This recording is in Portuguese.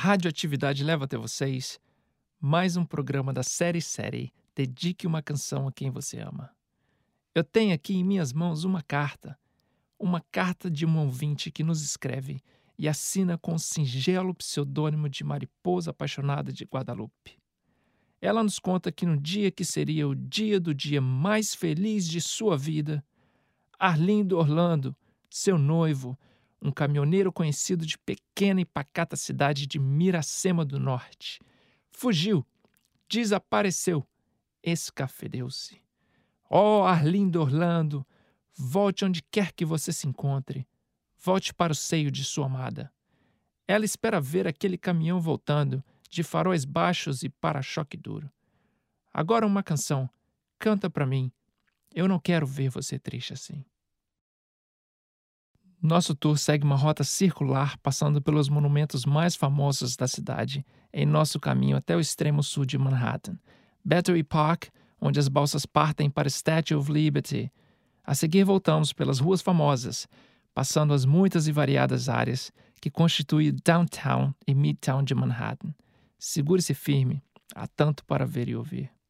Radioatividade leva até vocês mais um programa da série Dedique uma canção a quem você ama. Eu tenho aqui em minhas mãos uma carta de um ouvinte que nos escreve e assina com o singelo pseudônimo de Mariposa Apaixonada de Guadalupe. Ela nos conta que no dia que seria o dia do dia mais feliz de sua vida, Arlindo Orlando, seu noivo, um caminhoneiro conhecido de pequena e pacata cidade de Miracema do Norte, fugiu, desapareceu, escafedeu-se. Ó Arlindo Orlando, volte onde quer que você se encontre. Volte para o seio de sua amada. Ela espera ver aquele caminhão voltando, de faróis baixos e para-choque duro. Agora uma canção. Canta pra mim. Eu não quero ver você triste assim. Nosso tour segue uma rota circular, passando pelos monumentos mais famosos da cidade, em nosso caminho até o extremo sul de Manhattan. Battery Park, onde as balsas partem para Statue of Liberty. A seguir voltamos pelas ruas famosas, passando as muitas e variadas áreas que constituem o Downtown e Midtown de Manhattan. Segure-se firme, há tanto para ver e ouvir.